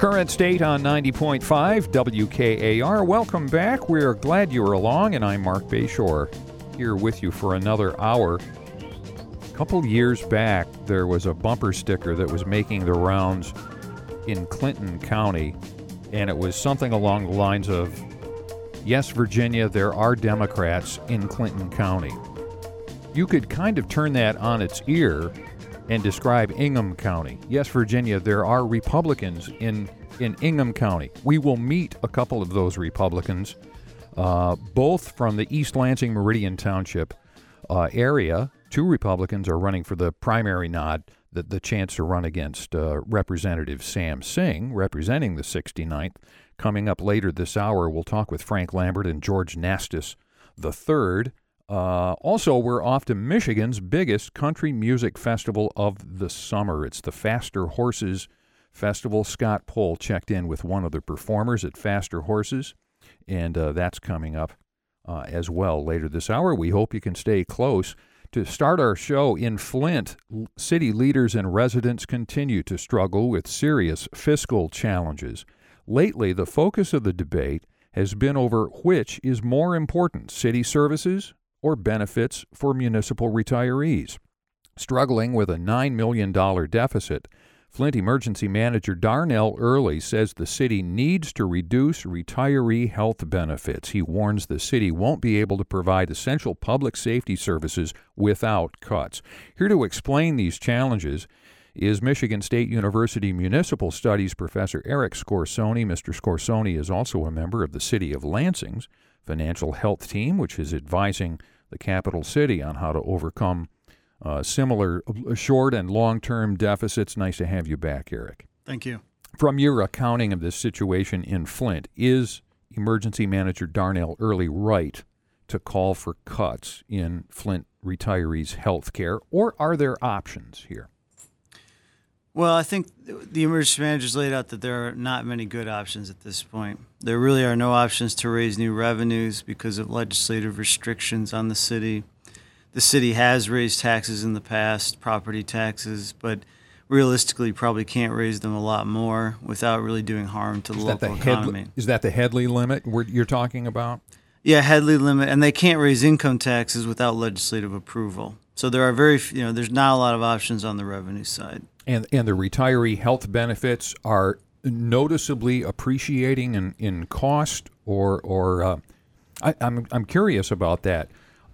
Current State on 90.5 WKAR. Welcome back. We're glad you were along, and I'm Mark Bayshore here with you for another hour. A couple years back, there was a bumper sticker that was making the rounds in Clinton County, and it was something along the lines of, "Yes, Virginia, there are Democrats in Clinton County." You could kind of turn that on its ear and describe Ingham County. Yes, Virginia, there are Republicans in Ingham County. We will meet a couple of those Republicans, both from the East Lansing Meridian Township area. Two Republicans are running for the primary nod, the chance to run against Representative Sam Singh, representing the 69th. Coming up later this hour, we'll talk with Frank Lambert and George Nastis III. Also, we're off to Michigan's biggest country music festival of the summer. It's the Faster Horses Festival. Scott Pohl checked in with one of the performers at Faster Horses, and that's coming up as well later this hour. We hope you can stay close. To start our show in Flint, city leaders and residents continue to struggle with serious fiscal challenges. Lately, the focus of the debate has been over which is more important, city services or benefits for municipal retirees. Struggling with a $9 million deficit, Flint Emergency Manager Darnell Early says the city needs to reduce retiree health benefits. He warns the city won't be able to provide essential public safety services without cuts. Here to explain these challenges is Michigan State University Municipal Studies Professor Eric Scorsoni. Mr. Scorsoni is also a member of the City of Lansing's Financial Health Team, which is advising the capital city on how to overcome similar short and long-term deficits. Nice to have you back, Eric. Thank you. From your accounting of this situation in Flint, is Emergency Manager Darnell Early right to call for cuts in Flint retirees' health care, or are there options here? Well, I think the emergency manager's laid out that there are not many good options at this point. There really are no options to raise new revenues because of legislative restrictions on the city. The city has raised taxes in the past, property taxes, but realistically probably can't raise them a lot more without really doing harm to the local economy. Is that the Headley limit you're talking about? Yeah, Headley limit, and they can't raise income taxes without legislative approval. So there are there's not a lot of options on the revenue side. And the retiree health benefits are noticeably appreciating in cost, or I'm curious about that.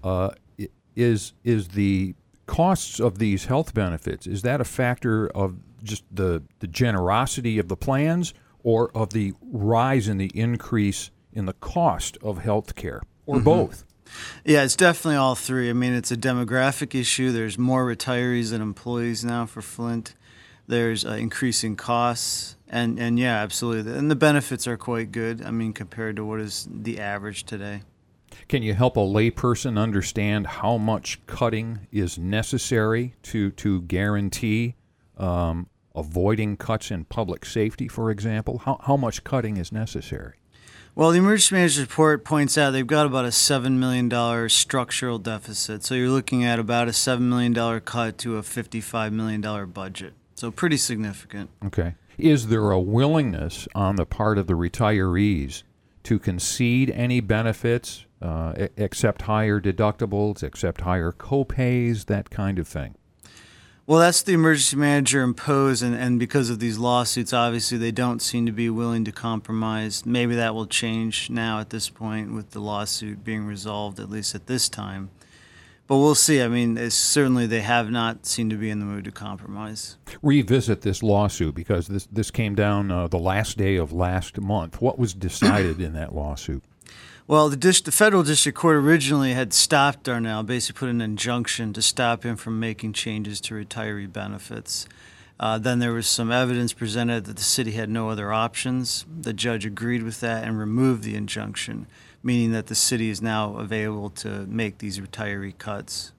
Is the costs of these health benefits, is that a factor of just the generosity of the plans, or of the rise in the increase in the cost of health care, or both? Yeah, it's definitely all three. I mean, it's a demographic issue. There's more retirees than employees now for Flint. There's increasing costs, and yeah, absolutely. And the benefits are quite good, I mean, compared to what is the average today. Can you help a layperson understand how much cutting is necessary to guarantee avoiding cuts in public safety, for example? How much cutting is necessary? Well, the emergency manager's report points out they've got about a $7 million structural deficit. So you're looking at about a $7 million cut to a $55 million budget. So pretty significant. Okay. Is there a willingness on the part of the retirees to concede any benefits, accept higher deductibles, accept higher co-pays, that kind of thing? Well, that's the emergency manager imposed, and because of these lawsuits, obviously they don't seem to be willing to compromise. Maybe that will change now at this point with the lawsuit being resolved, at least at this time. But we'll see. I mean, certainly they have not seemed to be in the mood to compromise. Revisit this lawsuit, because this came down the last day of last month. What was decided in that lawsuit? Well, the federal district court originally had stopped Darnell, basically put an injunction to stop him from making changes to retiree benefits. Then there was some evidence presented that the city had no other options. The judge agreed with that and removed the injunction, meaning that the city is now available to make these retiree cuts.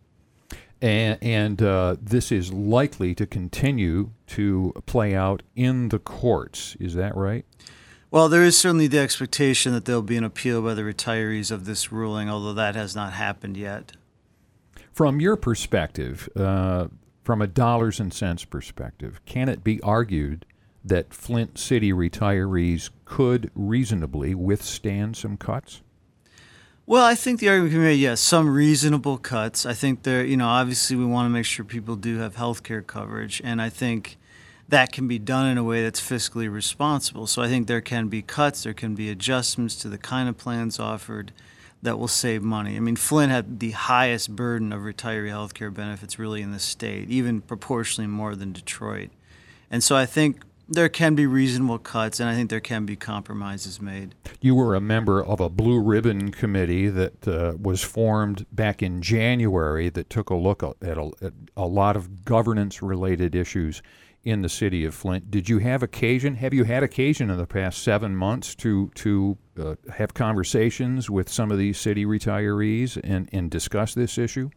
And this is likely to continue to play out in the courts. Is that right? Well, there is certainly the expectation that there will be an appeal by the retirees of this ruling, although that has not happened yet. From your perspective, from a dollars and cents perspective, can it be argued that Flint City retirees could reasonably withstand some cuts? Well, I think the argument can be made, yes, some reasonable cuts. I think there, obviously we want to make sure people do have health care coverage, and I think that can be done in a way that's fiscally responsible. So I think there can be cuts, there can be adjustments to the kind of plans offered that will save money. I mean, Flint had the highest burden of retiree health care benefits really in the state, even proportionally more than Detroit. And so I think there can be reasonable cuts, and I think there can be compromises made. You were a member of a Blue Ribbon Committee that was formed back in January that took a look at a lot of governance-related issues in the city of Flint. Have you had occasion in the past 7 months to have conversations with some of these city retirees and discuss this issue?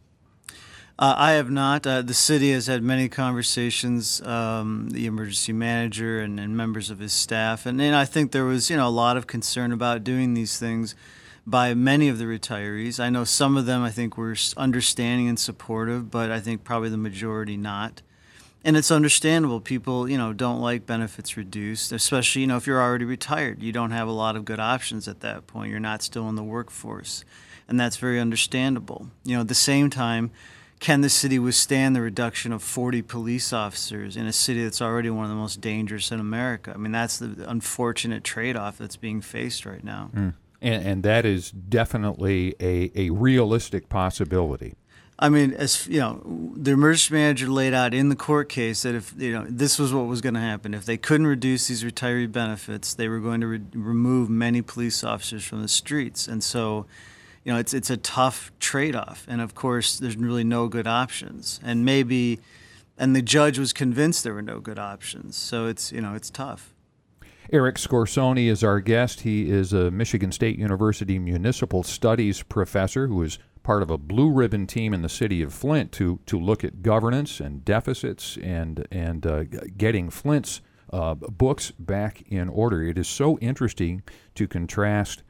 I have not. The city has had many conversations, the emergency manager and members of his staff. And I think there was, a lot of concern about doing these things by many of the retirees. I know some of them, I think, were understanding and supportive, but I think probably the majority not. And it's understandable. People, don't like benefits reduced, especially, if you're already retired. You don't have a lot of good options at that point. You're not still in the workforce. And that's very understandable. At the same time, can the city withstand the reduction of 40 police officers in a city that's already one of the most dangerous in America? I memean, that's the unfortunate trade-off that's being faced right now. And that is definitely a realistic possibility. I mean, as the emergency manager laid out in the court case that if this was what was going to happen, if they couldn't reduce these retiree benefits, they were going to remove many police officers from the streets. And so, it's a tough trade-off, and of course, there's really no good options. And the judge was convinced there were no good options. So it's tough. Eric Scorsoni is our guest. He is a Michigan State University Municipal Studies professor who is part of a blue ribbon team in the city of Flint to look at governance and deficits and getting Flint's books back in order. It is so interesting to contrast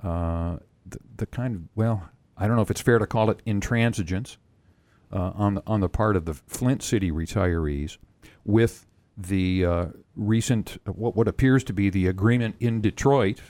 the kind of, well, I don't know if it's fair to call it intransigence on the part of the Flint City retirees with the recent, what appears to be the agreement in Detroit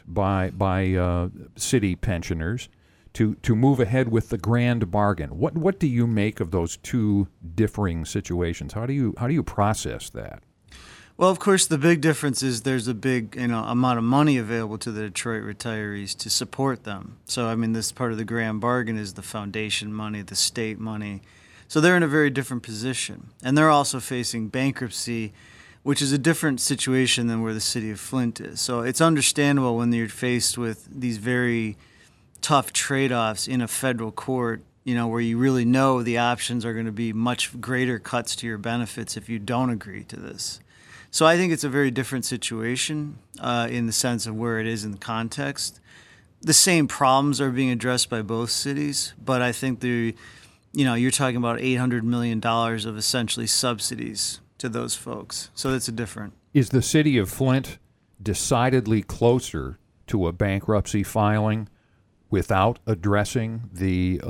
by city pensioners to move ahead with the grand bargain. What do you make of those two differing situations? How do you process that? Well, of course, the big difference is there's a big amount of money available to the Detroit retirees to support them. So, I mean, this part of the grand bargain is the foundation money, the state money. So they're in a very different position. And they're also facing bankruptcy, which is a different situation than where the city of Flint is. So it's understandable when you're faced with these very tough trade-offs in a federal court, where you really know the options are going to be much greater cuts to your benefits if you don't agree to this. So I think it's a very different situation in the sense of where it is in the context. The same problems are being addressed by both cities, but I think you're talking about $800 million of essentially subsidies to those folks. So that's a different. Is the city of Flint decidedly closer to a bankruptcy filing without addressing the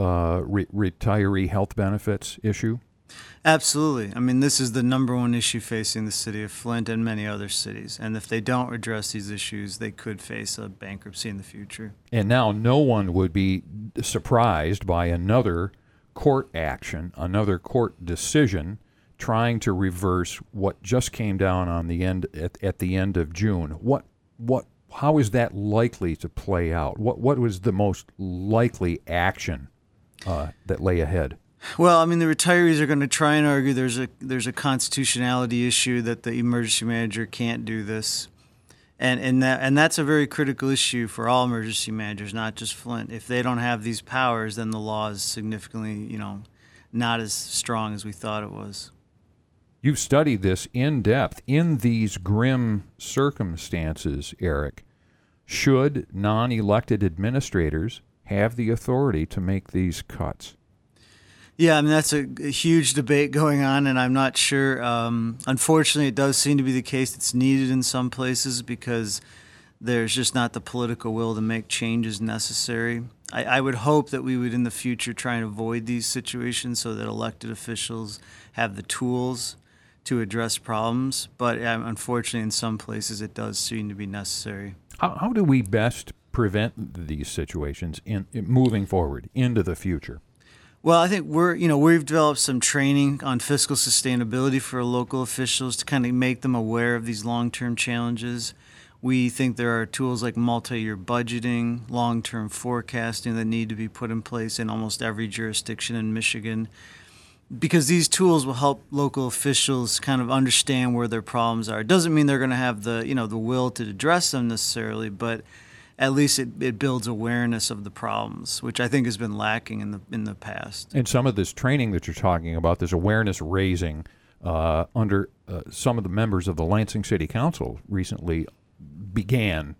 retiree health benefits issue? Absolutely. I mean, this is the number one issue facing the city of Flint and many other cities. And if they don't address these issues, they could face a bankruptcy in the future. And now no one would be surprised by another court action, another court decision trying to reverse what just came down on the end at the end of June. How is that likely to play out? What was the most likely action that lay ahead? Well, I mean, the retirees are going to try and argue there's a constitutionality issue that the emergency manager can't do this, and that's a very critical issue for all emergency managers, not just Flint. If they don't have these powers, then the law is significantly, not as strong as we thought it was. You've studied this in depth. In these grim circumstances, Eric, should non-elected administrators have the authority to make these cuts? Yeah, I mean, that's a huge debate going on, and I'm not sure. Unfortunately, it does seem to be the case it's needed in some places because there's just not the political will to make changes necessary. I would hope that we would in the future try and avoid these situations so that elected officials have the tools to address problems, but unfortunately in some places it does seem to be necessary. How do we best prevent these situations in moving forward into the future? Well, I think we've developed some training on fiscal sustainability for local officials to kind of make them aware of these long-term challenges. We think there are tools like multi-year budgeting, long-term forecasting that need to be put in place in almost every jurisdiction in Michigan, because these tools will help local officials kind of understand where their problems are. It doesn't mean they're going to have the will to address them necessarily, but at least it builds awareness of the problems, which I think has been lacking in the past. And some of this training that you're talking about, this awareness raising under some of the members of the Lansing City Council recently began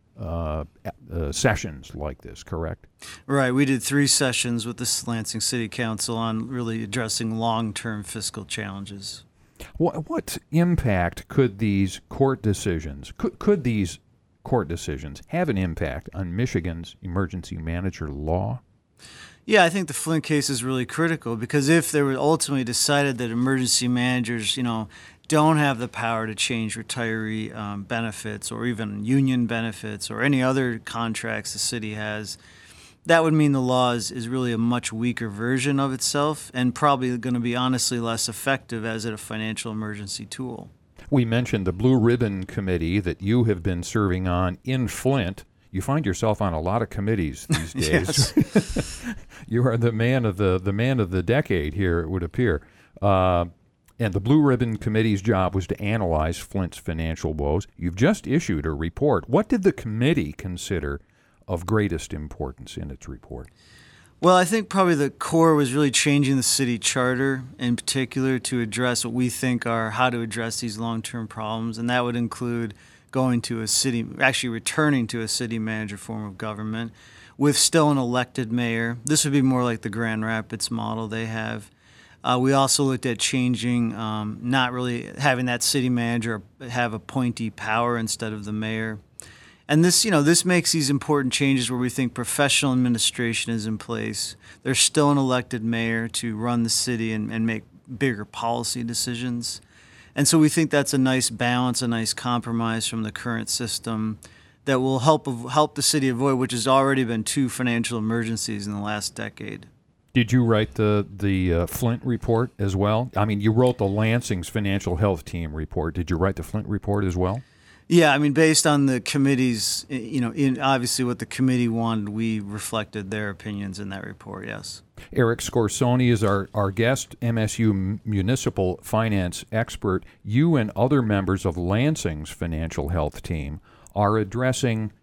sessions like this, correct? Right. We did 3 sessions with the Lansing City Council on really addressing long-term fiscal challenges. What impact could these court decisions, could these court decisions have an impact on Michigan's emergency manager law? Yeah, I think the Flint case is really critical, because if they were ultimately decided that emergency managers, don't have the power to change retiree benefits or even union benefits or any other contracts the city has, that would mean the law is really a much weaker version of itself and probably going to be honestly less effective as a financial emergency tool. We mentioned the Blue Ribbon Committee that you have been serving on in Flint. You find yourself on a lot of committees these days. Yes. You are the man of the decade here, it would appear. And the Blue Ribbon Committee's job was to analyze Flint's financial woes. You've just issued a report. What did the committee consider of greatest importance in its report? Well, I think probably the core was really changing the city charter in particular to address what we think are how to address these long-term problems, and that would include returning to a city manager form of government with still an elected mayor. This would be more like the Grand Rapids model they have. We also looked at changing, not really having that city manager have appointee power instead of the mayor. And this makes these important changes where we think professional administration is in place. There's still an elected mayor to run the city and make bigger policy decisions. And so we think that's a nice balance, a nice compromise from the current system that will help the city avoid, which has already been 2 financial emergencies in the last decade. Did you write the Flint report as well? I mean, you wrote the Lansing's financial health team report. Did you write the Flint report as well? Yeah, I mean, based on the committee's, in obviously what the committee wanted, we reflected their opinions in that report, yes. Eric Scorsoni is our guest, MSU municipal finance expert. You and other members of Lansing's financial health team are addressing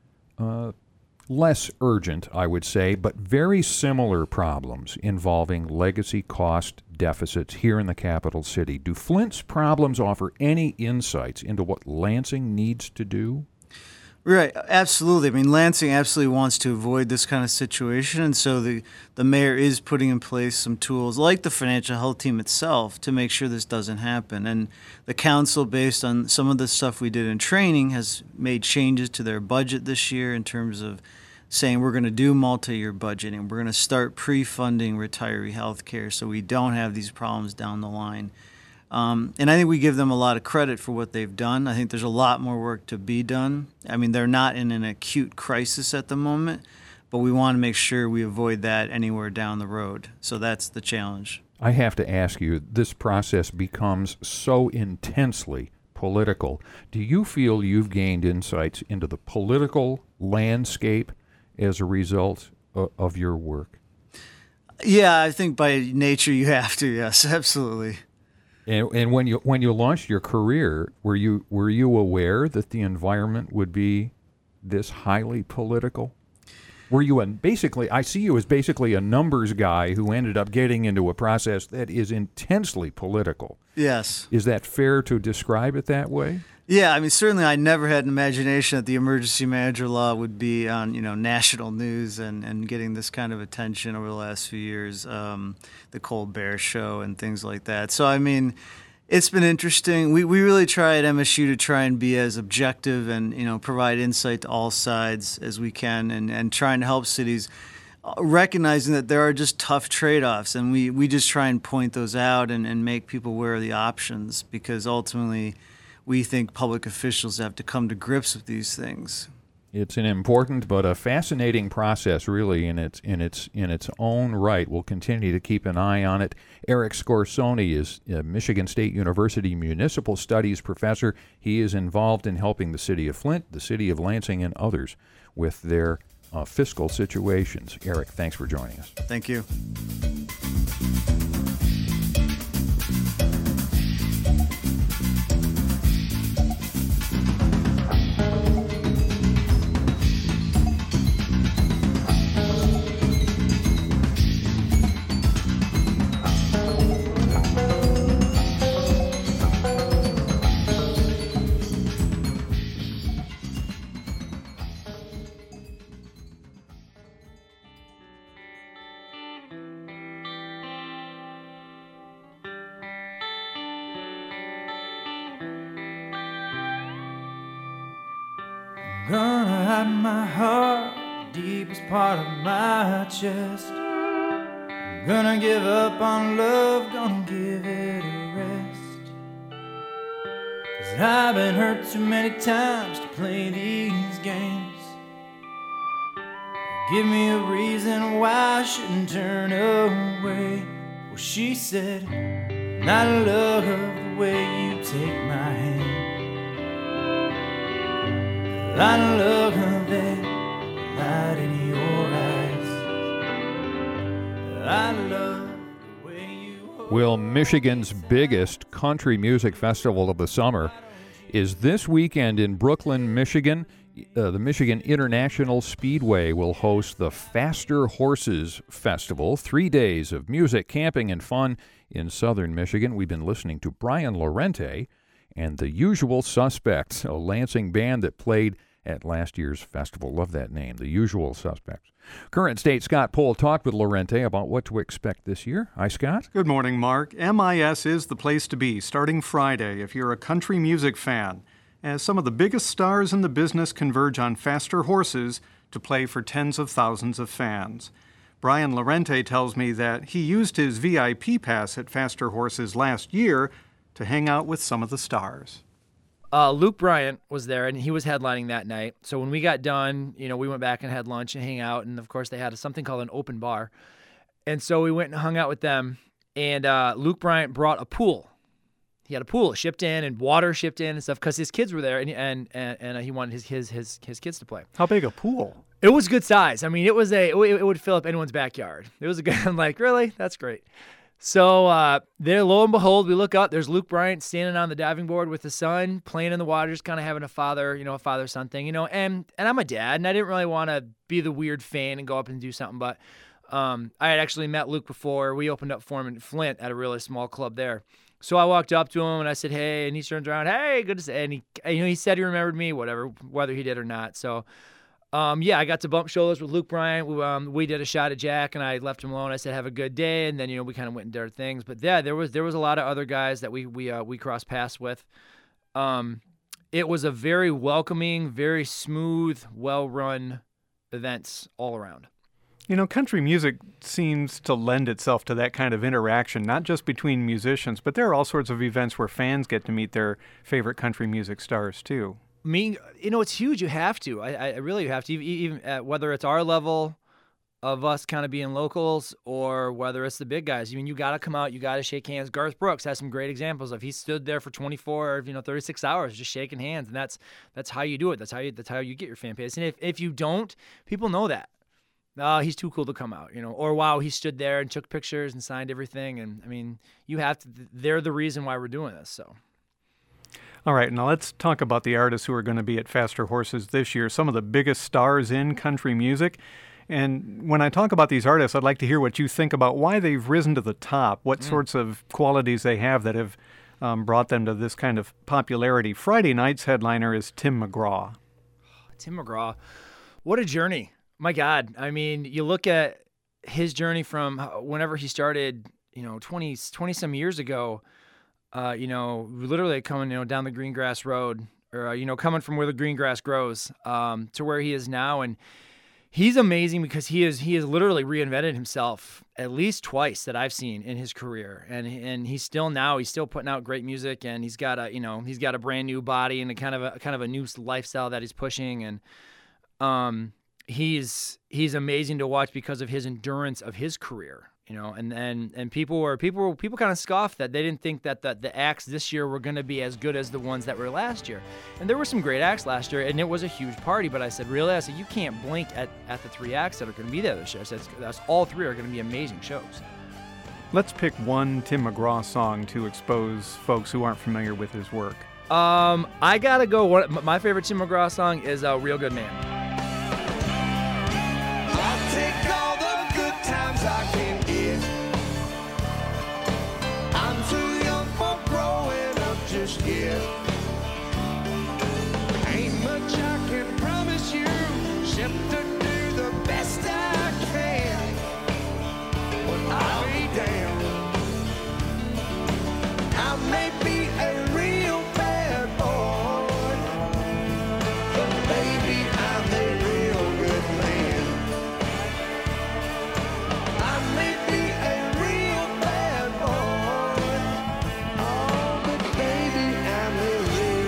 less urgent, I would say, but very similar problems involving legacy cost deficits here in the capital city. Do Flint's problems offer any insights into what Lansing needs to do? Right, absolutely. I mean, Lansing absolutely wants to avoid this kind of situation, and so the mayor is putting in place some tools like the financial health team itself to make sure this doesn't happen. And the council, based on some of the stuff we did in training, has made changes to their budget this year in terms of saying we're going to do multi-year budgeting. We're going to start pre-funding retiree health care so we don't have these problems down the line. And I think we give them a lot of credit for what they've done. I think there's a lot more work to be done. I mean, they're not in an acute crisis at the moment, but we want to make sure we avoid that anywhere down the road. So that's the challenge. I have to ask you, this process becomes so intensely political. Do you feel you've gained insights into the political landscape as a result of your work? Yeah, I think by nature you have to. Yes, absolutely. And when you launched your career, were you aware that the environment would be this highly political? Were you I see you as basically a numbers guy who ended up getting into a process that is intensely political. Yes. Is that fair to describe it that way? Yeah, I mean, certainly I never had an imagination that the emergency manager law would be on, national news and getting this kind of attention over the last few years, the Colbert Show and things like that. So, I mean, it's been interesting. We really try at MSU to try and be as objective and, provide insight to all sides as we can and trying to help cities recognizing that there are just tough trade-offs, and we just try and point those out and make people aware of the options, because ultimately we think public officials have to come to grips with these things. It's an important but a fascinating process, really, in its own right. We'll continue to keep an eye on it. Eric Scorsoni is a Michigan State University Municipal Studies professor. He is involved in helping the city of Flint, the city of Lansing, and others with their fiscal situations. Eric, thanks for joining us. Thank you. Gonna hide my heart, deepest part of my chest. I'm gonna give up on love, gonna give it a rest. 'Cause I've been hurt too many times to play these games. Give me a reason why I shouldn't turn away. Well, she said, I love the way you take my hand. I love that light in your eyes. I love the way you hold. Well, Michigan's biggest country music festival of the summer is this weekend in Brooklyn, Michigan. The Michigan International Speedway will host the Faster Horses Festival, 3 days of music, camping, and fun in southern Michigan. We've been listening to Brian Lorente and the Usual Suspects, a Lansing band that played at last year's festival. Love that name, the Usual Suspects. Current State Scott Pohl talked with Lorente about what to expect this year. Hi, Scott. Good morning, Mark. MIS is the place to be starting Friday if you're a country music fan, as some of the biggest stars in the business converge on Faster Horses to play for tens of thousands of fans. Brian Lorente tells me that he used his VIP pass at Faster Horses last year to hang out with some of the stars. Luke Bryant was there, and he was headlining that night. So when we got done, we went back and had lunch and hang out. And, of course, they had something called an open bar. And so we went and hung out with them. And Luke Bryant brought a pool. He had a pool shipped in and water shipped in and stuff because his kids were there, and he wanted his kids to play. How big a pool? It was good size. I mean, it would fill up anyone's backyard. It was a good. I'm like, really? That's great. So there, lo and behold, we look up. There's Luke Bryant standing on the diving board with his son, playing in the water, just kind of having a father-son thing, And I'm a dad, and I didn't really want to be the weird fan and go up and do something. But I had actually met Luke before. We opened up for him in Flint at a really small club there. So I walked up to him and I said, "Hey," and he turns around, "Hey, good to see." And he said he remembered me, whether he did or not. So. I got to bump shoulders with Luke Bryant. We did a shot at Jack, and I left him alone. I said, "Have a good day," and then we kind of went and did our things. But yeah, there was a lot of other guys that we crossed paths with. It was a very welcoming, very smooth, well-run events all around. Country music seems to lend itself to that kind of interaction, not just between musicians, but there are all sorts of events where fans get to meet their favorite country music stars too. It's huge. You have to. I really have to. Even at, whether it's our level of us kind of being locals or whether it's the big guys. You got to come out. You got to shake hands. Garth Brooks has some great examples of he stood there for 24, 36 hours just shaking hands, and that's how you do it. That's how you get your fan base. And if you don't, people know that. He's too cool to come out, Or wow, he stood there and took pictures and signed everything. And you have to. They're the reason why we're doing this. So. All right, now let's talk about the artists who are going to be at Faster Horses this year, some of the biggest stars in country music. And when I talk about these artists, I'd like to hear what you think about why they've risen to the top, what sorts of qualities they have that have brought them to this kind of popularity. Friday night's headliner is Tim McGraw. Tim McGraw, what a journey. My God. I mean, you look at his journey from whenever he started, 20-some years ago, literally coming, down the green grass road or, coming from where the green grass grows, to where he is now. And He's amazing because he has literally reinvented himself at least twice that I've seen in his career, and he's still putting out great music, and he's got a brand new body and a kind of a new lifestyle that he's pushing, and he's amazing to watch because of his endurance of his career. And people kind of scoffed that they didn't think that the acts this year were going to be as good as the ones that were last year. And there were some great acts last year, and it was a huge party. But I said, really? I said, you can't blink at the 3 acts that are going to be there this year. I said, all 3 are going to be amazing shows. Let's pick one Tim McGraw song to expose folks who aren't familiar with his work. I gotta go. My favorite Tim McGraw song is "Real Good Man." I'll take all the good times I can get. I'm too young for growing up just yet. Ain't much I can promise you, except to do the best I can. But I'll be damned. I may be a real bad boy, but baby, I'm a real good man. I may be a real bad boy, oh, but baby, I'm a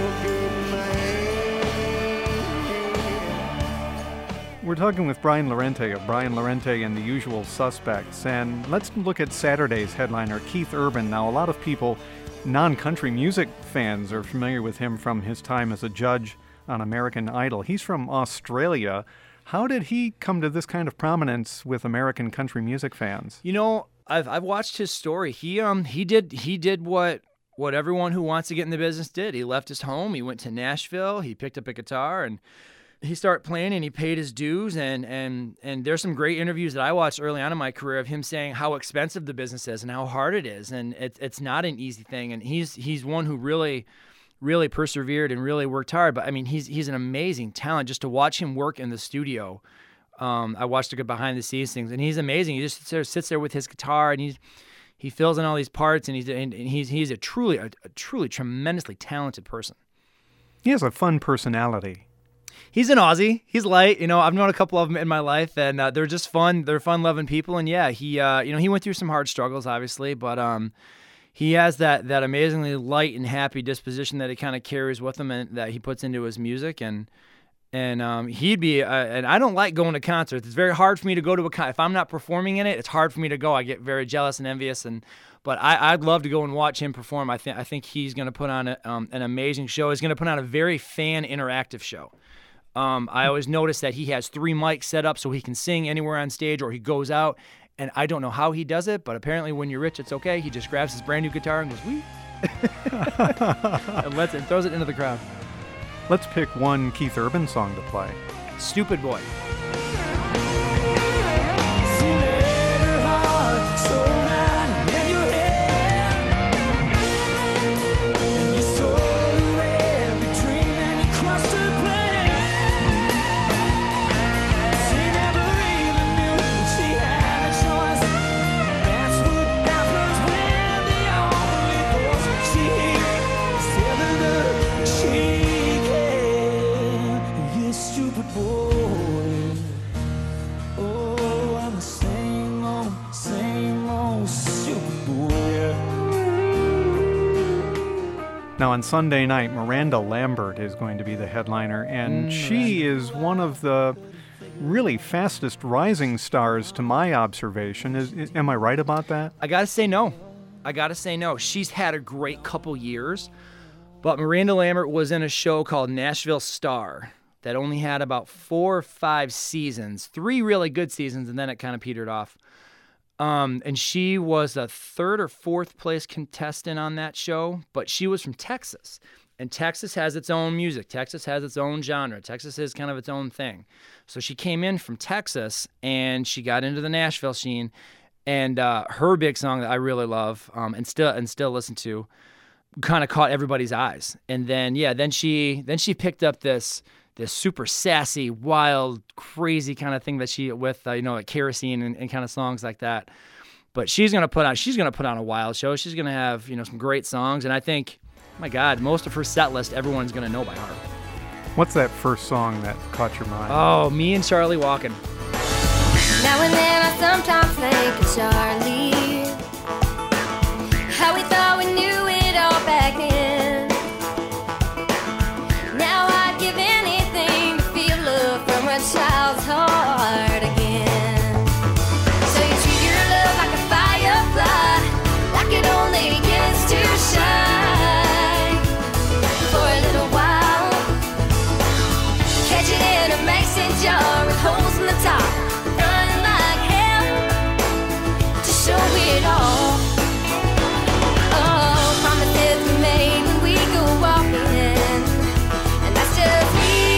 real good man. We're talking with Brian Laurenti of Brian Laurenti and the Usual Suspects, and let's look at Saturday's headliner, Keith Urban. Now, a lot of people, non-country music fans, are familiar with him from his time as a judge on American Idol. He's from Australia. How did he come to this kind of prominence with American country music fans? I've watched his story. He did what everyone who wants to get in the business did. He left his home. He went to Nashville. He picked up a guitar and he started playing, and he paid his dues. And there's some great interviews that I watched early on in my career of him saying how expensive the business is and how hard it is, and it's not an easy thing. And he's one who really persevered and really worked hard. But I mean, he's an amazing talent. Just to watch him work in the studio, I watched the behind the scenes things, and he's amazing. He just sits there with his guitar, and he fills in all these parts, and he's a truly tremendously talented person. He has a fun personality. He's an Aussie. He's light. I've known a couple of them in my life, and they're just fun. They're fun-loving people. And yeah, he went through some hard struggles, obviously, but he has that amazingly light and happy disposition that he kind of carries with him and that he puts into his music. And he'd be. And I don't like going to concerts. It's very hard for me to go to a concert. If I'm not performing in it, it's hard for me to go. I get very jealous and envious. But I'd love to go and watch him perform. I think he's going to put on an amazing show. He's going to put on a very fan interactive show. I always notice that he has 3 mics set up so he can sing anywhere on stage, or he goes out, and I don't know how he does it, but apparently when you're rich, it's okay. He just grabs his brand new guitar and goes, wee, and throws it into the crowd. Let's pick one Keith Urban song to play. Stupid Boy. Now, on Sunday night, Miranda Lambert is going to be the headliner, and she is one of the really fastest rising stars to my observation. Am I right about that? I gotta say no. She's had a great couple years, but Miranda Lambert was in a show called Nashville Star that only had about 4 or 5 seasons, 3 really good seasons, and then it kind of petered off. And she was a 3rd or 4th place contestant on that show, but she was from Texas. And Texas has its own music. Texas has its own genre. Texas is kind of its own thing. So she came in from Texas, and she got into the Nashville scene. And her big song that I really love and still listen to kind of caught everybody's eyes. And then she picked up this super sassy, wild, crazy kind of thing that she with like Kerosene and kind of songs like that. But she's gonna put on a wild show. She's gonna have some great songs, and I think, my God, most of her set list everyone's gonna know by heart. What's that first song that caught your mind? Oh, Me and Charlie Walkin'. Now and then I sometimes think of Charlie, how we thought we knew it all back then. Now I'd give anything to feel love from a child's heart again. So you treat your love like a firefly, like it only gets to shine for a little while. Catch it in a mason jar with holes in the top, running like hell to show it all. Oh, promises we made when we go walking, and that's just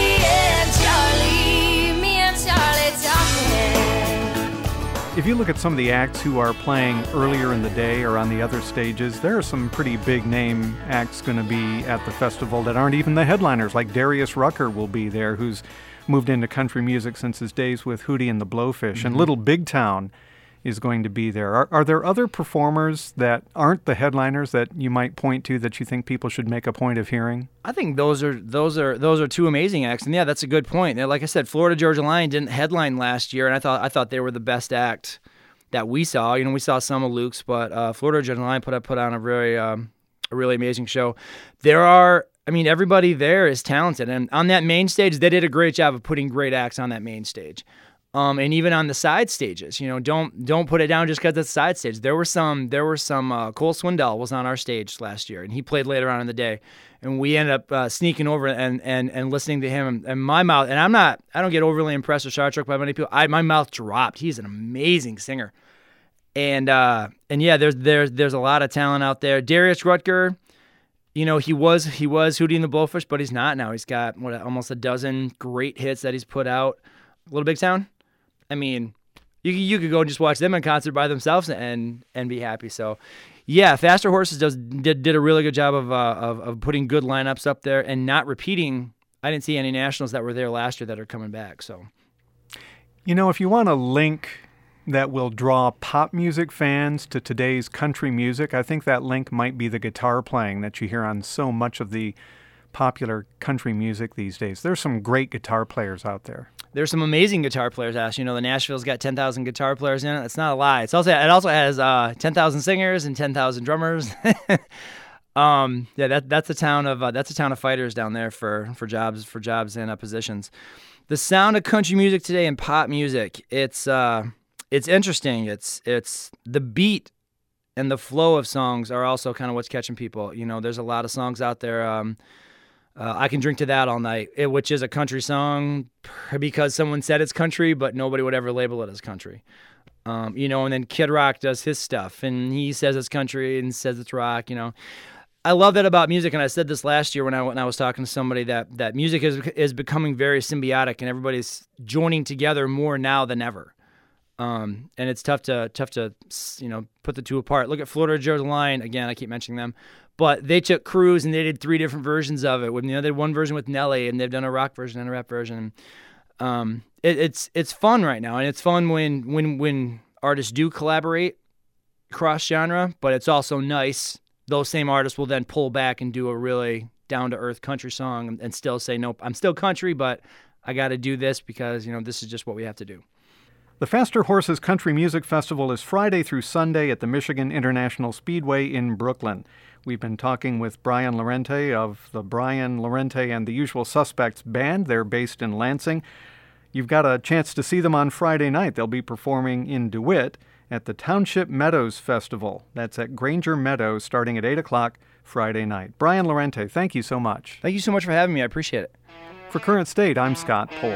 me and Charlie talking. If you look at some of the acts who are playing earlier in the day or on the other stages, there are some pretty big name acts going to be at the festival that aren't even the headliners, like Darius Rucker will be there, who's moved into country music since his days with Hootie and the Blowfish, and Little Big Town is going to be there. Are there other performers that aren't the headliners that you might point to that you think people should make a point of hearing? I think those are two amazing acts, and yeah, that's a good point. Like I said, Florida Georgia Line didn't headline last year, and I thought they were the best act that we saw. We saw some of Luke's, but Florida Georgia Line put on a really amazing show. Everybody there is talented, and on that main stage, they did a great job of putting great acts on that main stage. And even on the side stages, don't put it down just because it's a side stage. There were some. Cole Swindell was on our stage last year, and he played later on in the day, and we ended up sneaking over and listening to him. And my mouth, and I don't get overly impressed with Star Trek by many people. My mouth dropped. He's an amazing singer, and yeah, there's a lot of talent out there. Darius Rutger, he was Hootie and the Blowfish, but he's not now. He's got almost a dozen great hits that he's put out. Little Big Town. You could go and just watch them in concert by themselves and be happy. So, yeah, Faster Horses did a really good job of putting good lineups up there and not repeating. I didn't see any nationals that were there last year that are coming back. So, if you want a link that will draw pop music fans to today's country music, I think that link might be the guitar playing that you hear on so much of the popular country music these days. There's some great guitar players out there. There's some amazing guitar players, Ash. The Nashville's got 10,000 guitar players in it. That's not a lie. It also has 10,000 singers and 10,000 drummers. That's a town of fighters down there for jobs and positions. The sound of country music today and pop music, it's interesting. It's the beat and the flow of songs are also kind of what's catching people. There's a lot of songs out there. I Can Drink to That All Night, which is a country song because someone said it's country, but nobody would ever label it as country. And then Kid Rock does his stuff, and he says it's country and says it's rock. I love that about music, and I said this last year when I was talking to somebody that music is becoming very symbiotic, and everybody's joining together more now than ever. And it's tough to put the two apart. Look at Florida Georgia Line again. I keep mentioning them. But they took Cruise and they did 3 different versions of it. They did one version with Nelly, and they've done a rock version and a rap version. It's fun right now, and it's fun when artists do collaborate cross genre. But it's also nice those same artists will then pull back and do a really down to earth country song and still say, nope, I'm still country, but I got to do this because this is just what we have to do. The Faster Horses Country Music Festival is Friday through Sunday at the Michigan International Speedway in Brooklyn. We've been talking with Brian Lorente of the Brian Lorente and the Usual Suspects Band. They're based in Lansing. You've got a chance to see them on Friday night. They'll be performing in DeWitt at the Township Meadows Festival. That's at Granger Meadows starting at 8 o'clock Friday night. Brian Lorente, thank you so much. Thank you so much for having me. I appreciate it. For Current State, I'm Scott Pohl.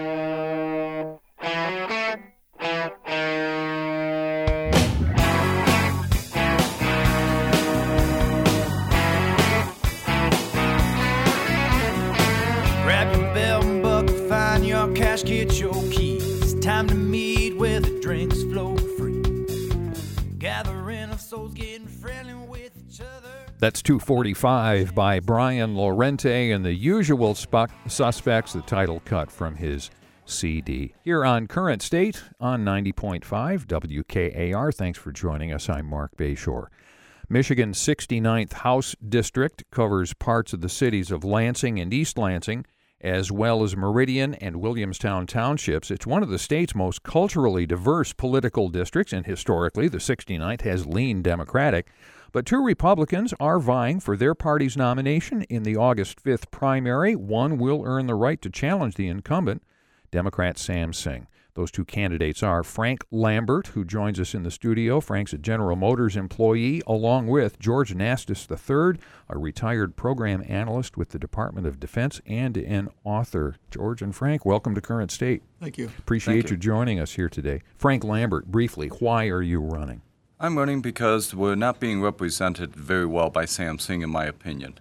Cash, get your keys. Time to meet where the drinks flow free. Gathering of souls, getting friendly with each other. That's 245 by Brian Lorente and the Usual Suspects, the title cut from his CD. Here on Current State on 90.5 WKAR. Thanks for joining us. I'm Mark Bayshore. Michigan's 69th House District covers parts of the cities of Lansing and East Lansing as well as Meridian and Williamstown townships. It's one of the state's most culturally diverse political districts, and historically, the 69th has leaned Democratic. But two Republicans are vying for their party's nomination in the August 5th primary. One will earn the right to challenge the incumbent, Democrat Sam Singh. Those two candidates are Frank Lambert, who joins us in the studio. Frank's a General Motors employee, along with George Nastis III, a retired program analyst with the Department of Defense and an author. George and Frank, welcome to Current State. Thank you. Appreciate you joining us here today. Frank Lambert, briefly, why are you running? I'm running because we're not being represented very well by Sam Singh, in my opinion.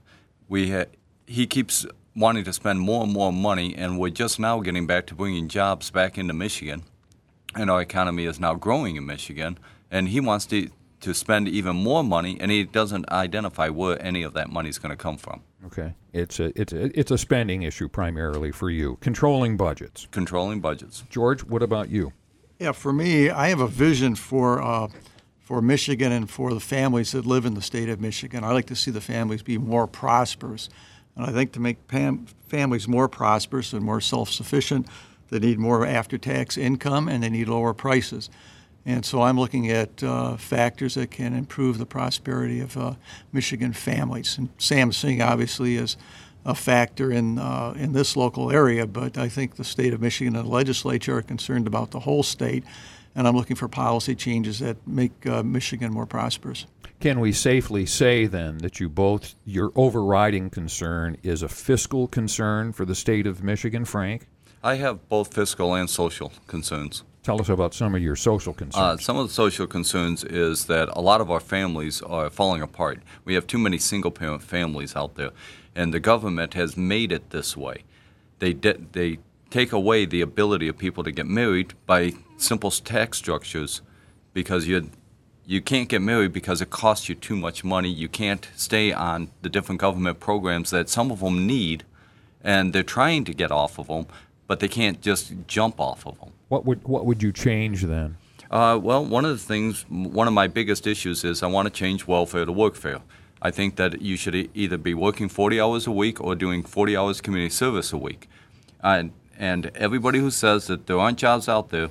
He keeps wanting to spend more and more money, and we're just now getting back to bringing jobs back into Michigan, and our economy is now growing in Michigan, and he wants to spend even more money, and he doesn't identify where any of that money is going to come from. Okay. It's a spending issue primarily for you. Controlling budgets. Controlling budgets. George, what about you? Yeah, for me, I have a vision for Michigan and for the families that live in the state of Michigan. I like to see the families be more prosperous. And I think to make families more prosperous and more self-sufficient, they need more after-tax income and they need lower prices. And so I'm looking at factors that can improve the prosperity of Michigan families. And Sam Singh obviously is a factor in this local area, but I think the state of Michigan and the legislature are concerned about the whole state, and I'm looking for policy changes that make Michigan more prosperous. Can we safely say then that your overriding concern is a fiscal concern for the state of Michigan, Frank? I have both fiscal and social concerns. Tell us about some of your social concerns. Some of the social concerns is that a lot of our families are falling apart. We have too many single-parent families out there, and the government has made it this way. They take away the ability of people to get married by simple tax structures because you can't get married because it costs you too much money. You can't stay on the different government programs that some of them need, and they're trying to get off of them, but they can't just jump off of them. What would you change then? Well, one of my biggest issues is I want to change welfare to workfare. I think that you should either be working 40 hours a week or doing 40 hours community service a week. And everybody who says that there aren't jobs out there,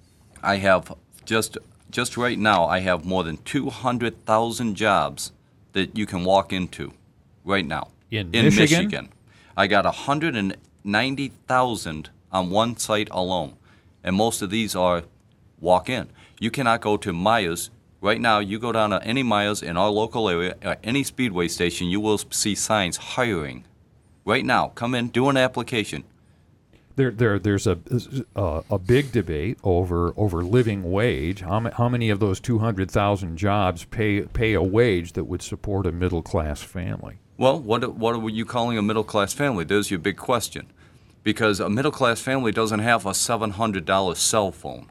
I have just right now, I have more than 200,000 jobs that you can walk into right now. In Michigan? I got 190,000 on one site alone, and most of these are walk-in. You cannot go to Myers. Right now, you go down to any Myers in our local area, any Speedway station, you will see signs hiring. Right now, come in, do an application. There's a big debate over living wage. How many of those 200,000 jobs pay a wage that would support a middle class family? Well, what are you calling a middle class family? There's your big question, because a middle class family doesn't have a $700 cell phone,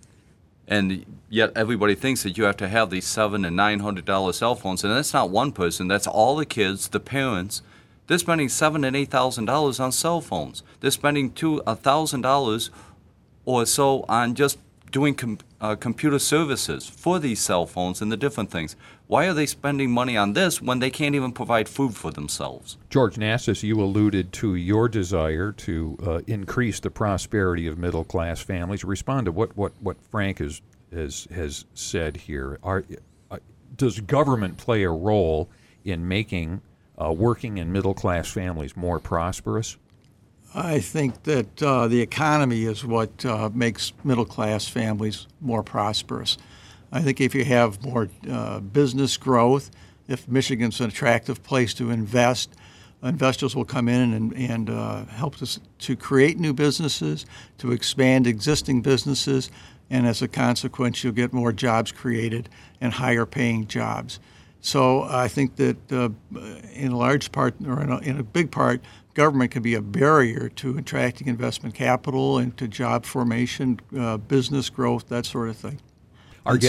and yet everybody thinks that you have to have these $700 and $900 cell phones, and that's not one person. That's all the kids, the parents. They're spending $7,000 and $8,000 on cell phones. They're spending $1,000 or so on just doing computer services for these cell phones and the different things. Why are they spending money on this when they can't even provide food for themselves? George Nastis, you alluded to your desire to increase the prosperity of middle-class families. Respond to what Frank has said here. Does government play a role in making working and middle-class families more prosperous? I think that the economy is what makes middle-class families more prosperous. I think if you have more business growth, if Michigan's an attractive place to invest, investors will come in and help us to create new businesses, to expand existing businesses, and as a consequence, you'll get more jobs created and higher-paying jobs. So I think that in a large part, or in a big part, government can be a barrier to attracting investment capital and to job formation, business growth, that sort of thing. I'm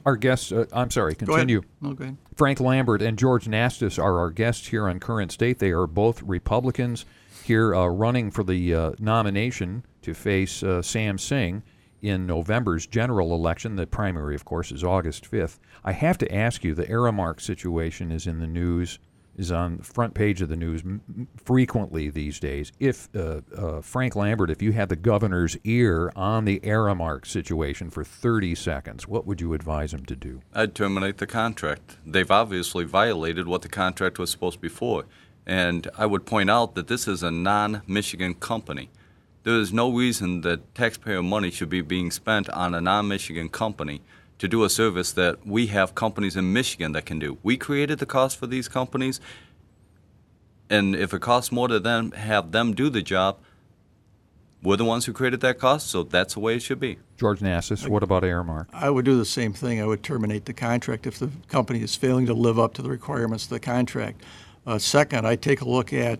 sorry, continue. Go ahead. Frank Lambert and George Nastis are our guests here on Current State. They are both Republicans here running for the nomination to face Sam Singh in November's general election. The primary, of course, is August 5th. I have to ask you, the Aramark situation is in the news is on the front page of the news frequently these days. If Frank Lambert, if you had the governor's ear on the Aramark situation for 30 seconds, what would you advise him to do? I'd terminate the contract. They've obviously violated what the contract was supposed to be for. And I would point out that this is a non-Michigan company. There is no reason that taxpayer money should be being spent on a non-Michigan company to do a service that we have companies in Michigan that can do. We created the cost for these companies, and if it costs more to them, have them do the job, we're the ones who created that cost, so that's the way it should be. George Nassas, what about Aramark? I would do the same thing. I would terminate the contract if the company is failing to live up to the requirements of the contract. Second, I take a look at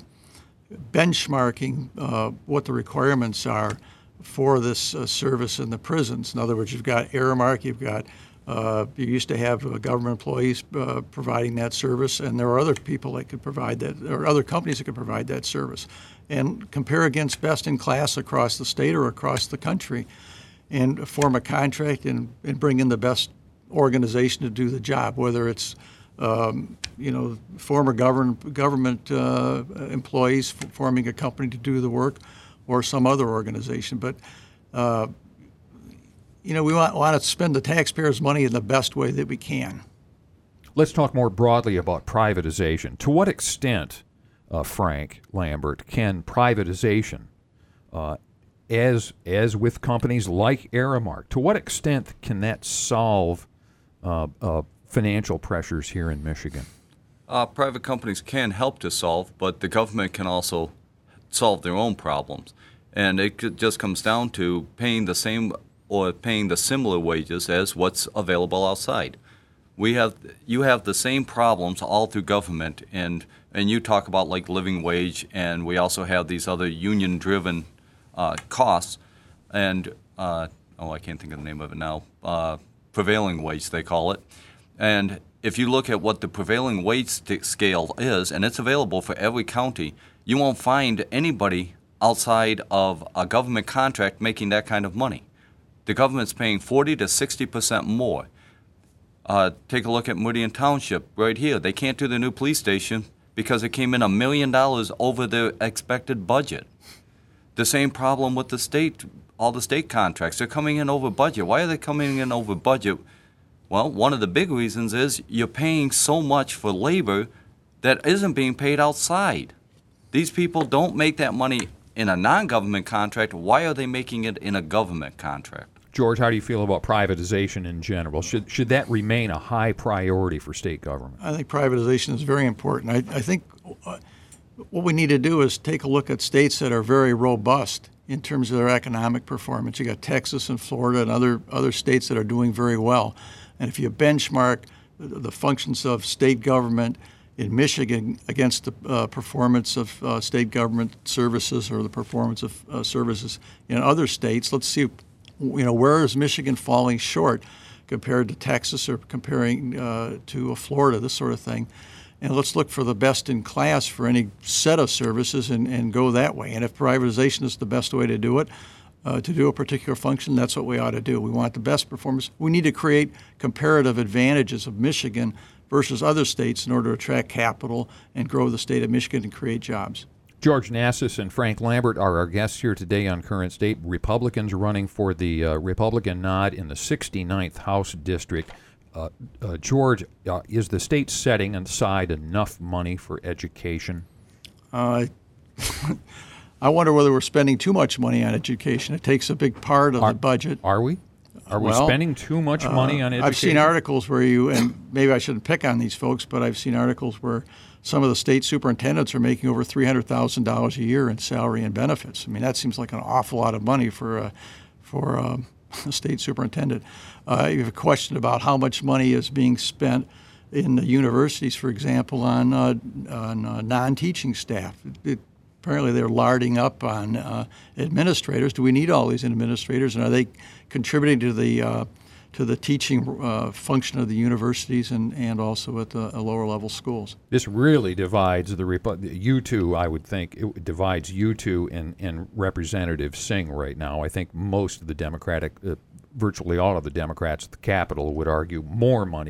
benchmarking what the requirements are for this service in the prisons. In other words, you've got Aramark, you've got you used to have government employees providing that service, and there are other people that could provide that, or other companies that could provide that service. And compare against best in class across the state or across the country, and form a contract and bring in the best organization to do the job, whether it's former government employees forming a company to do the work, or some other organization. But, we want to spend the taxpayers' money in the best way that we can. Let's talk more broadly about privatization. To what extent, Frank Lambert, can privatization, as with companies like Aramark, to what extent can that solve financial pressures here in Michigan? Private companies can help to solve, but the government can also solve their own problems. And it just comes down to paying the same or paying the similar wages as what's available outside. You have the same problems all through government, and you talk about like living wage, and we also have these other union-driven costs, and I can't think of the name of it now, prevailing wage they call it. And if you look at what the prevailing wage scale is, and it's available for every county, you won't find anybody outside of a government contract making that kind of money. The government's paying 40 to 60% more. Take a look at Meridian Township right here. They can't do the new police station because it came in $1 million over their expected budget. The same problem with the state, all the state contracts. They're coming in over budget. Why are they coming in over budget? Well, one of the big reasons is you're paying so much for labor that isn't being paid outside. These people don't make that money in a non-government contract. Why are they making it in a government contract? George, how do you feel about privatization in general? Should that remain a high priority for state government? I think privatization is very important. I think what we need to do is take a look at states that are very robust in terms of their economic performance. You got Texas and Florida and other states that are doing very well. And if you benchmark the functions of state government in Michigan against the performance of state government services or the performance of services in other states, let's see, where is Michigan falling short compared to Texas or comparing to Florida, this sort of thing. And let's look for the best in class for any set of services and go that way. And if privatization is the best way to do it, to do a particular function, that's what we ought to do. We want the best performance. We need to create comparative advantages of Michigan versus other states in order to attract capital and grow the state of Michigan and create jobs. George Nassas and Frank Lambert are our guests here today on Current State. Republicans running for the Republican nod in the 69th House District. George, is the state setting aside enough money for education? I wonder whether we're spending too much money on education. It takes a big part of the budget. Are we? Are we spending too much money on education? I've seen articles where and maybe I shouldn't pick on these folks, but I've seen articles where some of the state superintendents are making over $300,000 a year in salary and benefits. I mean, that seems like an awful lot of money for a state superintendent. You have a question about how much money is being spent in the universities, for example, on non-teaching staff. Apparently they're larding up on administrators. Do we need all these administrators, and are they contributing to the teaching function of the universities and also at the lower level schools? This really divides you two. I would think it divides you two and Representative Singh right now. I think most of the virtually all of the Democrats at the Capitol would argue more money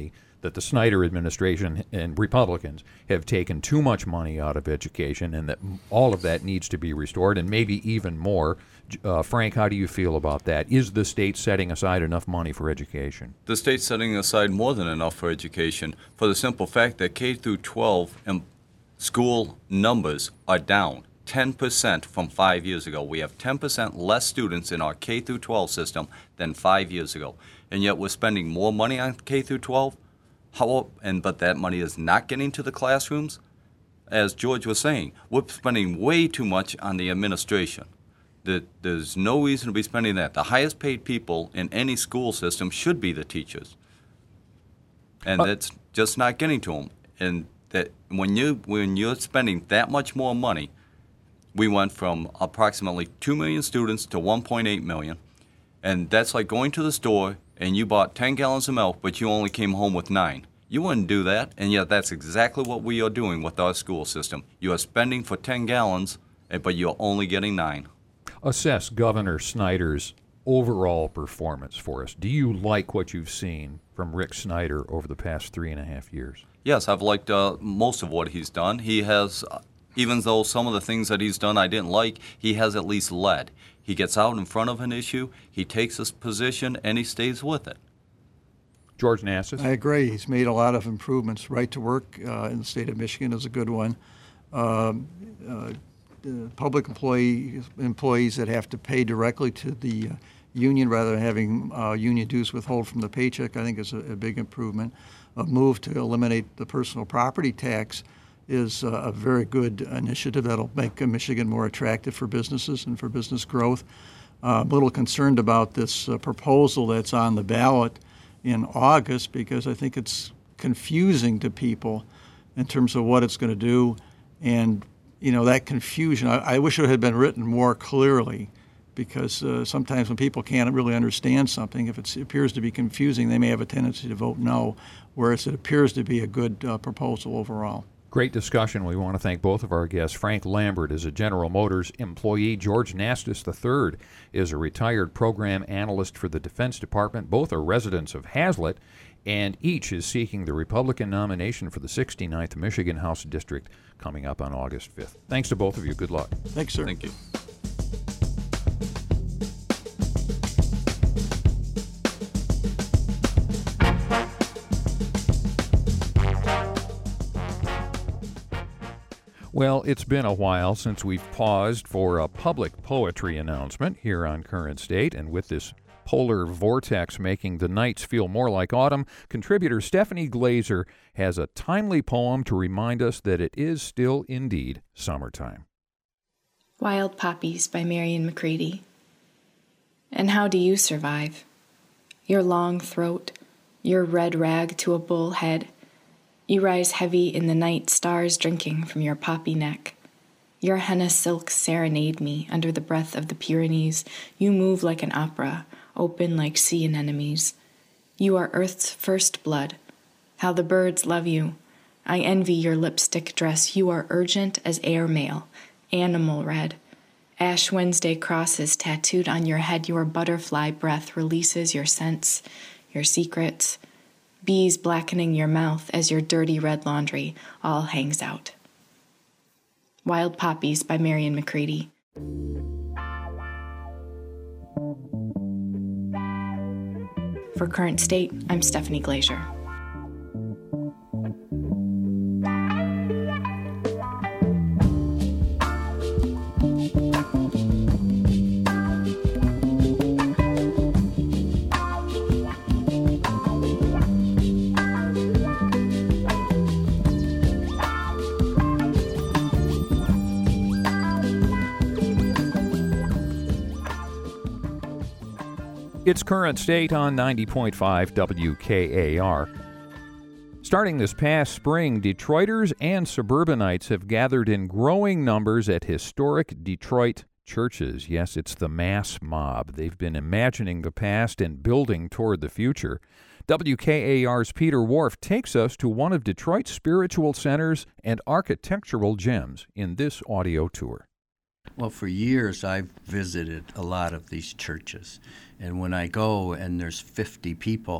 that the Snyder administration and Republicans have taken too much money out of education and that all of that needs to be restored and maybe even more. Frank, how do you feel about that? Is the state setting aside enough money for education? The state's setting aside more than enough for education for the simple fact that K through 12 school numbers are down 10% from 5 years ago. We have 10% less students in our K through 12 system than 5 years ago. And yet we're spending more money on K through 12. But that money is not getting to the classrooms. As George was saying, we're spending way too much on the administration. There's no reason to be spending that. The highest paid people in any school system should be the teachers. And that's just not getting to them. And that when you're spending that much more money, we went from approximately 2 million students to 1.8 million. And that's like going to the store and you bought 10 gallons of milk, but you only came home with 9. You wouldn't do that, and yet that's exactly what we are doing with our school system. You are spending for 10 gallons, but you're only getting 9. Assess Governor Snyder's overall performance for us. Do you like what you've seen from Rick Snyder over the past 3.5 years? Yes, I've liked most of what he's done. He has, even though some of the things that he's done I didn't like, he has at least led. He gets out in front of an issue, he takes his position, and he stays with it. George Nassas? I agree. He's made a lot of improvements. Right to work in the state of Michigan is a good one. Public employees that have to pay directly to the union rather than having union dues withhold from the paycheck, I think is a big improvement. A move to eliminate the personal property tax is a very good initiative that'll make Michigan more attractive for businesses and for business growth. I'm a little concerned about this proposal that's on the ballot in August because I think it's confusing to people in terms of what it's going to do. And, you know, that confusion, I wish it had been written more clearly because sometimes when people can't really understand something, if it appears to be confusing, they may have a tendency to vote no, whereas it appears to be a good proposal overall. Great discussion. We want to thank both of our guests. Frank Lambert is a General Motors employee. George Nastas III is a retired program analyst for the Defense Department. Both are residents of Hazlet, and each is seeking the Republican nomination for the 69th Michigan House District coming up on August 5th. Thanks to both of you. Good luck. Thanks, sir. Thank you. Well, it's been a while since we've paused for a public poetry announcement here on Current State, and with this polar vortex making the nights feel more like autumn, contributor Stephanie Glazer has a timely poem to remind us that it is still indeed summertime. Wild Poppies by Marion McCready. And how do you survive? Your long throat, your red rag to a bull head. You rise heavy in the night, stars drinking from your poppy neck. Your henna silks serenade me under the breath of the Pyrenees. You move like an opera, open like sea anemones. You are Earth's first blood. How the birds love you. I envy your lipstick dress. You are urgent as airmail, animal red. Ash Wednesday crosses tattooed on your head. Your butterfly breath releases your scents, your secrets. Bees blackening your mouth as your dirty red laundry all hangs out. Wild Poppies by Marion McCready. For Current State, I'm Stephanie Glazer. It's Current State on 90.5 WKAR. Starting this past spring, Detroiters and suburbanites have gathered in growing numbers at historic Detroit churches. Yes, it's the mass mob. They've been imagining the past and building toward the future. WKAR's Peter Wharf takes us to one of Detroit's spiritual centers and architectural gems in this audio tour. Well, for years I've visited a lot of these churches, and when I go and there's 50 people,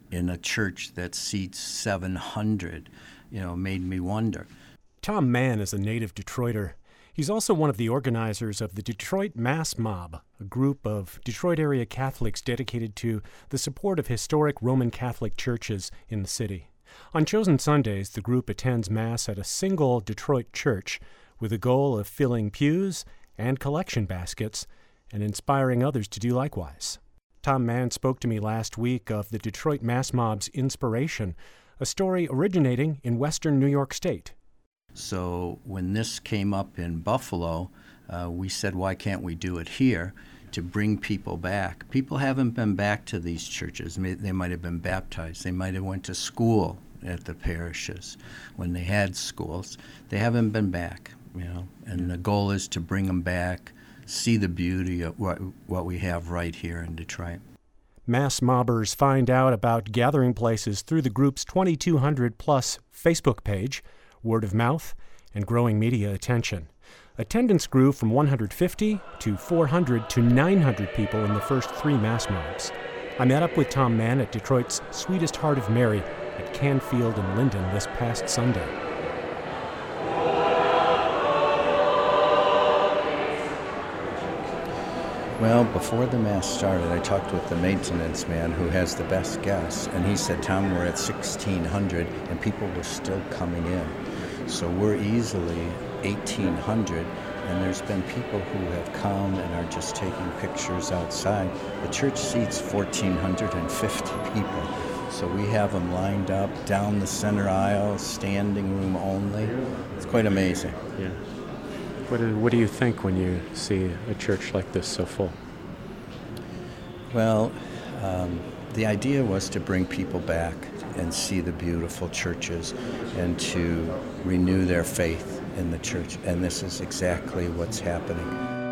in a church that seats 700, made me wonder. Tom Mann is a native Detroiter. He's also one of the organizers of the Detroit Mass Mob, a group of Detroit area Catholics dedicated to the support of historic Roman Catholic churches in the city. On chosen Sundays, the group attends Mass at a single Detroit church with the goal of filling pews and collection baskets and inspiring others to do likewise. Tom Mann spoke to me last week of the Detroit Mass Mob's inspiration, a story originating in western New York State. So when this came up in Buffalo, we said, why can't we do it here to bring people back? People haven't been back to these churches. They might have been baptized. They might have went to school at the parishes when they had schools. They haven't been back, and the goal is to bring them back, see the beauty of what we have right here in Detroit. Mass mobbers find out about gathering places through the group's 2,200-plus Facebook page, word of mouth, and growing media attention. Attendance grew from 150 to 400 to 900 people in the first 3 mass mobs. I met up with Tom Mann at Detroit's Sweetest Heart of Mary at Canfield and Linden this past Sunday. Well, before the Mass started, I talked with the maintenance man who has the best guess, and he said, Tom, we're at 1,600, and people were still coming in. So we're easily 1,800, and there's been people who have come and are just taking pictures outside. The church seats 1,450 people, so we have them lined up down the center aisle, standing room only. It's quite amazing. Yeah. What do you think when you see a church like this so full? Well, the idea was to bring people back and see the beautiful churches and to renew their faith in the church. And this is exactly what's happening.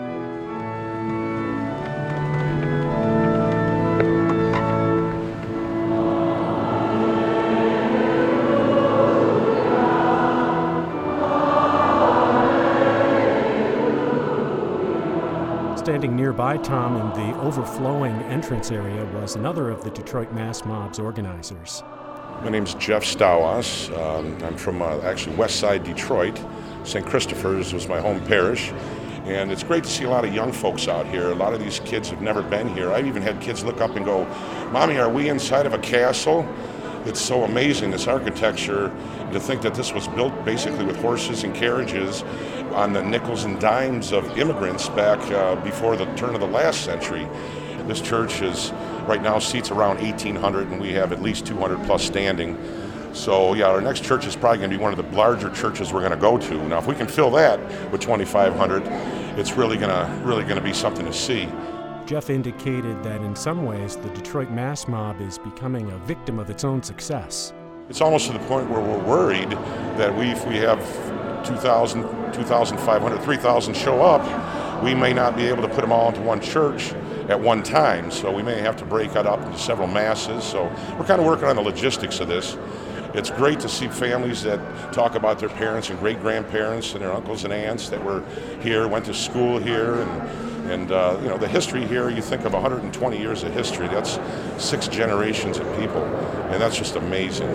Standing nearby Tom in the overflowing entrance area was another of the Detroit Mass Mob's organizers. My name's Jeff Stawas. I'm from actually West Side Detroit. St. Christopher's was my home parish. And it's great to see a lot of young folks out here. A lot of these kids have never been here. I've even had kids look up and go, Mommy, are we inside of a castle? It's so amazing, this architecture, to think that this was built basically with horses and carriages on the nickels and dimes of immigrants back before the turn of the last century. This church is right now seats around 1,800, and we have at least 200 plus standing. So yeah, our next church is probably going to be one of the larger churches we're going to go to. Now, if we can fill that with 2,500, it's really going to be something to see. Jeff indicated that in some ways the Detroit Mass Mob is becoming a victim of its own success. It's almost to the point where we're worried that if we have 2,000, 2,500, 3,000 show up, we may not be able to put them all into one church at one time. So we may have to break it up into several masses. So we're kind of working on the logistics of this. It's great to see families that talk about their parents and great-grandparents and their uncles and aunts that were here, went to school here, and the history here, you think of 120 years of history, that's 6 generations of people, and that's just amazing.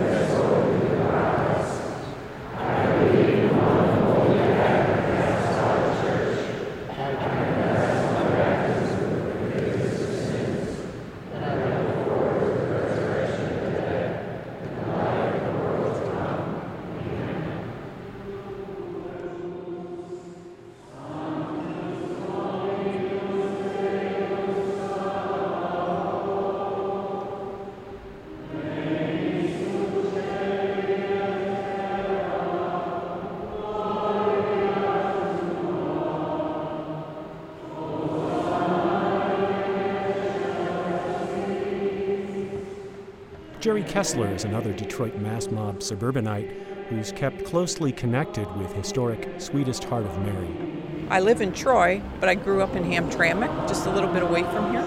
Jerry Kessler is another Detroit Mass Mob suburbanite who's kept closely connected with historic Sweetest Heart of Mary. I live in Troy, but I grew up in Hamtramck, just a little bit away from here.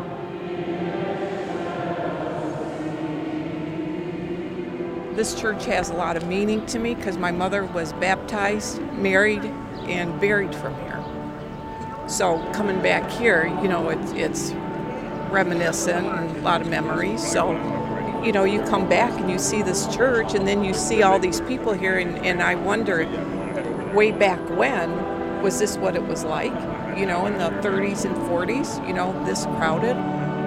This church has a lot of meaning to me because my mother was baptized, married, and buried from here. So coming back here, it's reminiscent and a lot of memories. So you know, you come back and you see this church, and then you see all these people here, and I wondered, way back when, was this what it was like? You know, in the 30s and 40s, you know, this crowded?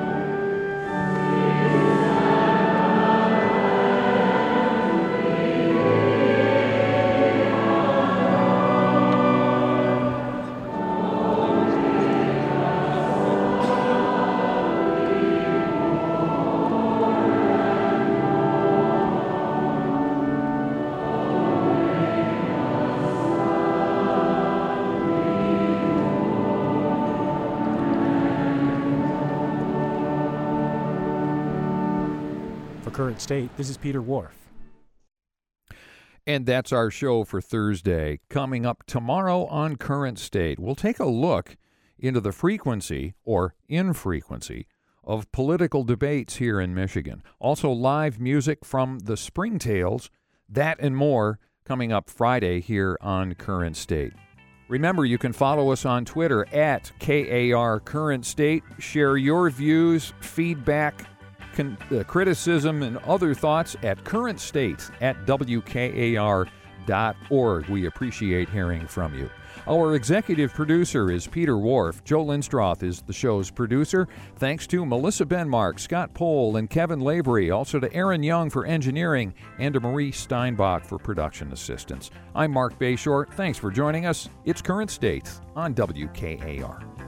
Current State, this is Peter Wharf. And that's our show for Thursday. Coming up tomorrow on Current State, we'll take a look into the frequency or infrequency of political debates here in Michigan. Also live music from the Springtails, that and more coming up Friday here on Current State. Remember, you can follow us on Twitter at KAR Current State. Share your views, feedback, criticism, and other thoughts at currentstate@wkar.org. We appreciate hearing from you. Our executive producer is Peter Wharf. Joe Linstroth is the show's producer. Thanks to Melissa Benmark, Scott Pohl, and Kevin Lavery. Also to Aaron Young for engineering and to Marie Steinbach for production assistance. I'm Mark Bayshore. Thanks for joining us. It's Current State on WKAR.